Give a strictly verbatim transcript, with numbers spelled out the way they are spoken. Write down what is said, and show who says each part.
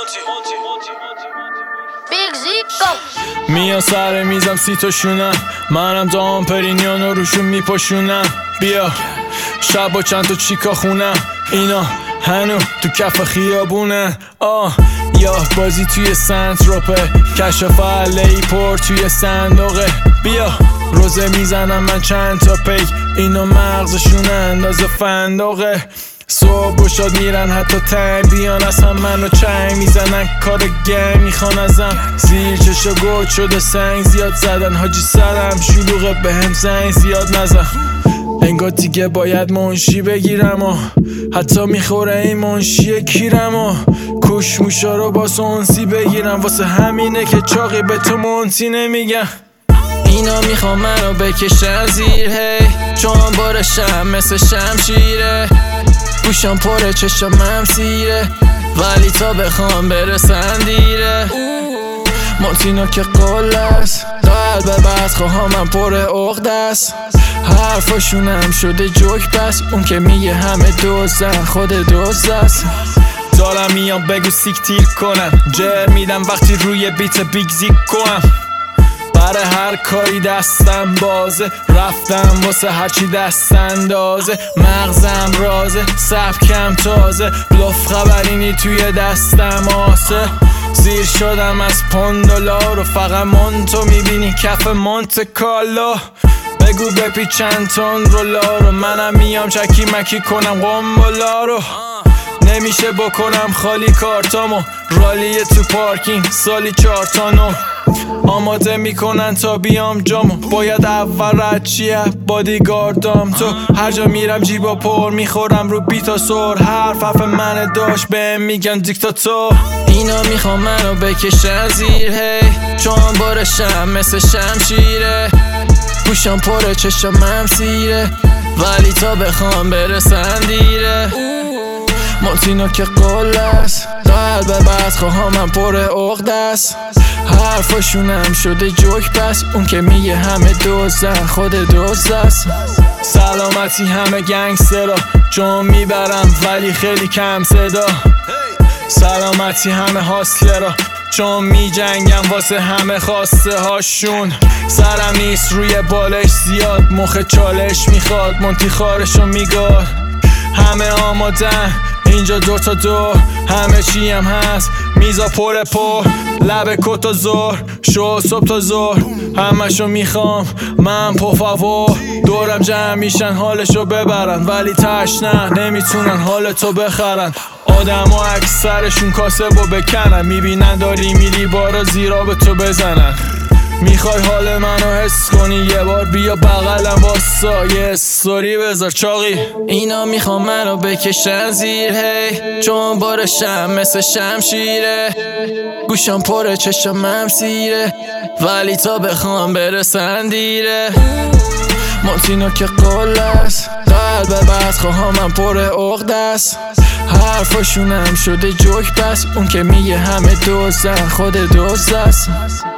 Speaker 1: میان سر میزم سی تا شونم، منم دام پرینیانو روشون میپاشونم. بیا شب با چند تا چیکا خونم، اینا هنو تو کف خیابونن. آه یاد بازی توی سنتروپه، کشف علی پر توی صندوقه. بیا روزه میزنم من چند تا پیک، اینا مغزشون اندازه فندقه. صبح و شاد میرن حتی تنگ بیان، از هم منو چنگ میزنن، کار گنگ میخوان ازم. زیر چشا گوت شده سنگ زیاد زدن، حاجی سرم شلوغه بهم زنگ زیاد نزن. انگار دیگه باید منشی بگیرم و حتی میخوره این منشی کیرم و کش موشا رو با سونسی بگیرم. واسه همینه که چاقی به تو منتی نمیگم. اینا میخوام منو بکشن زیر هی، چون بارشم مثل شمشیره. گوشم پره چشمم سیره، ولی تا بخوام برسن دیره. مونتینا که قول است، قلب بدخواه من پر عقد است. حرفاشونم شده جوک بس، اون که میگه همه دوزن خود دوز است. دارم میام بگو سیک تیر کنم، جر میدم وقتی روی بیت بیگ زیک کنم. برای هر کاری دستم بازه، رفتم واسه هرچی دست اندازه. مغزم رازه، سبکم تازه، بلوف خبرینی توی دستم آسه. زیر شدم از پوندولار و فقط مونتو میبینی کف مونت کالا. بگو بپی چند تن رولا رو، منم میام چکی مکی کنم قنبلا رو. نمیشه بکنم خالی کارتامو، رالیه تو پارکینگ سالی چارتانو. آماده میکنن تا بیام جامو، باید اول رد چیه بادیگاردام. تو هر جا میرم جیبا پر میخورم رو بیتا سر، حرف حرف من داشت بهم میگن دیکتاتور. اینا میخوام منو بکشن زیر هی، چون بارشم مثل شمشیره. گوشم پره چشمم سیره، ولی تا بخوام برسن دیره. مونتینا که قول است، قلب بدخواه من پر عقد است. حرفاشونم شده جوک بس، اون که میگه همه دوزن خود دوز است. سلامتی همه گنگسترا، چون میبرم ولی خیلی کم صدا. سلامتی همه هاسلرا، چون میجنگم واسه همه خواسته هاشون. سرم نیست روی بالش زیاد، مخ چالش میخواد مونتی خارشو میگار. همه آمادن اینجا دو تا دو، همه چی هم هست میزا پر پر. لب کتا زور شو صبح تا زور، همشو میخوام من پفاور. دورم جمع میشن حالشو ببرن، ولی تشنه نمیتونن حالتو بخرن. آدم و اکثرشون کاسبو بکنن، میبینن داری میری بارا زیرا به تو بزنن. میخوای حال منو حس کنی یه بار بیا بغلم واسا یه استوری بذار چاقی. اینا میخوام منو بکشن زیر هی، چون بارشم مثل شمشیره. گوشم پره چشمم سیره، ولی تا بخوام برسن دیره. مونتینا که قول است، قلب بدخواه من پر عقد است. حرفاشونم شده جوک بس، اون که میگه همه دوزن خود دوز است.